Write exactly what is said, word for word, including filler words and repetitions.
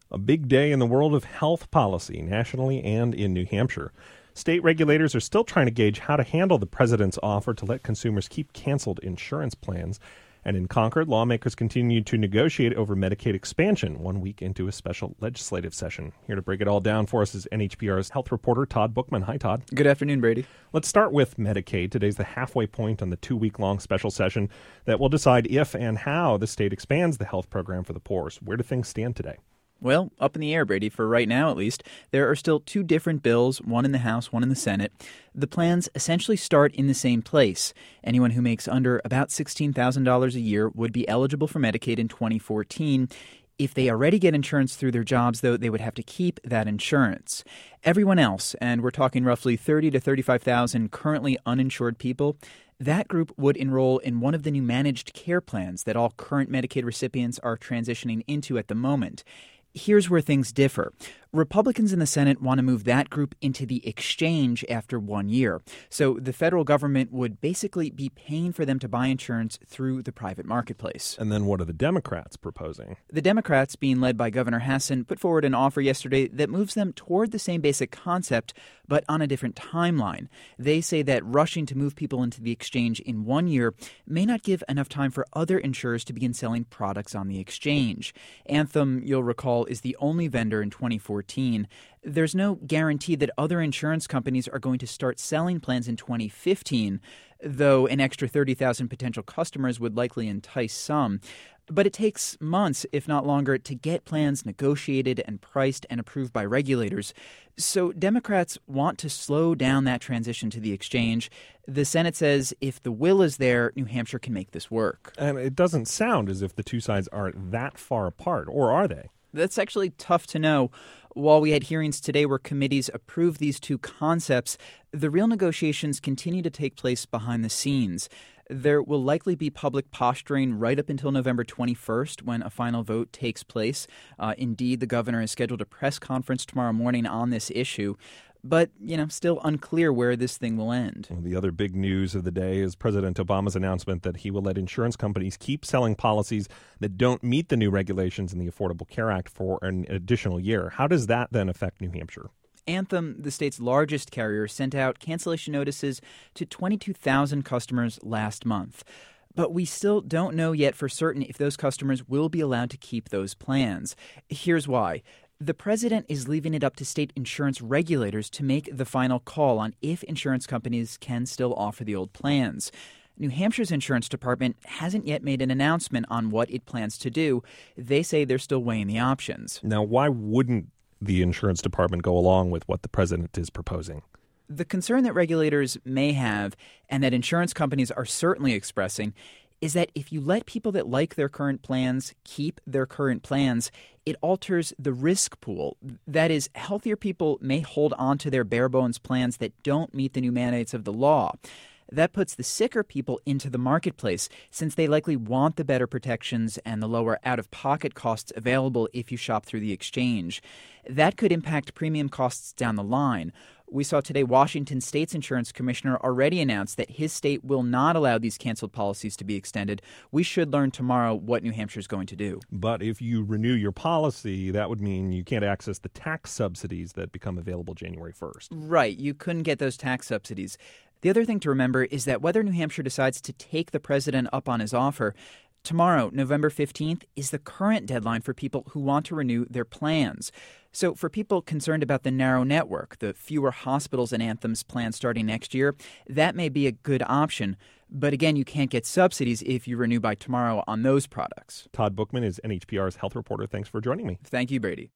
A big day in the world of health policy, nationally and in New Hampshire. State regulators are still trying to gauge how to handle the president's offer to let consumers keep canceled insurance plans. And in Concord, lawmakers continue to negotiate over Medicaid expansion one week into a special legislative session. Here to break it all down for us is N H P R's health reporter Todd Bookman. Hi, Todd. Good afternoon, Brady. Let's start with Medicaid. Today's the halfway point on the two-week-long special session that will decide if and how the state expands the health program for the poor. So where do things stand today? Well, up in the air, Brady, for right now at least. There are still two different bills, one in the House, one in the Senate. The plans essentially start in the same place. Anyone who makes under about sixteen thousand dollars a year would be eligible for Medicaid in twenty fourteen. If they already get insurance through their jobs, though, they would have to keep that insurance. Everyone else, and we're talking roughly thirty to thirty-five thousand currently uninsured people, that group would enroll in one of the new managed care plans that all current Medicaid recipients are transitioning into at the moment. Here's where things differ. Republicans in the Senate want to move that group into the exchange after one year. So the federal government would basically be paying for them to buy insurance through the private marketplace. And then what are the Democrats proposing? The Democrats, being led by Governor Hassan, put forward an offer yesterday that moves them toward the same basic concept, but on a different timeline. They say that rushing to move people into the exchange in one year may not give enough time for other insurers to begin selling products on the exchange. Anthem, you'll recall, is the only vendor in twenty fourteen. There's no guarantee that other insurance companies are going to start selling plans in twenty fifteen, though an extra thirty thousand potential customers would likely entice some. But it takes months, if not longer, to get plans negotiated and priced and approved by regulators. So Democrats want to slow down that transition to the exchange. The Senate says if the will is there, New Hampshire can make this work. And it doesn't sound as if the two sides are that far apart, or are they? That's actually tough to know. While we had hearings today where committees approved these two concepts, the real negotiations continue to take place behind the scenes. There will likely be public posturing right up until November twenty-first when a final vote takes place. Uh, indeed, the governor has scheduled a press conference tomorrow morning on this issue. But, you know, still unclear where this thing will end. Well, the other big news of the day is President Obama's announcement that he will let insurance companies keep selling policies that don't meet the new regulations in the Affordable Care Act for an additional year. How does that then affect New Hampshire? Anthem, the state's largest carrier, sent out cancellation notices to twenty-two thousand customers last month. But we still don't know yet for certain if those customers will be allowed to keep those plans. Here's why. The president is leaving it up to state insurance regulators to make the final call on if insurance companies can still offer the old plans. New Hampshire's insurance department hasn't yet made an announcement on what it plans to do. They say they're still weighing the options. Now, why wouldn't the insurance department go along with what the president is proposing? The concern that regulators may have, and that insurance companies are certainly expressing, is that if you let people that like their current plans keep their current plans, it alters the risk pool. That is, healthier people may hold on to their bare-bones plans that don't meet the new mandates of the law. That puts the sicker people into the marketplace, since they likely want the better protections and the lower out-of-pocket costs available if you shop through the exchange. That could impact premium costs down the line. We saw today Washington State's insurance commissioner already announced that his state will not allow these canceled policies to be extended. We should learn tomorrow what New Hampshire is going to do. But if you renew your policy, that would mean you can't access the tax subsidies that become available January first. Right. You couldn't get those tax subsidies. The other thing to remember is that whether New Hampshire decides to take the president up on his offer, tomorrow, November fifteenth, is the current deadline for people who want to renew their plans. So for people concerned about the narrow network, the fewer hospitals in Anthem's plan starting next year, that may be a good option. But again, you can't get subsidies if you renew by tomorrow on those products. Todd Bookman is N H P R's health reporter. Thanks for joining me. Thank you, Brady.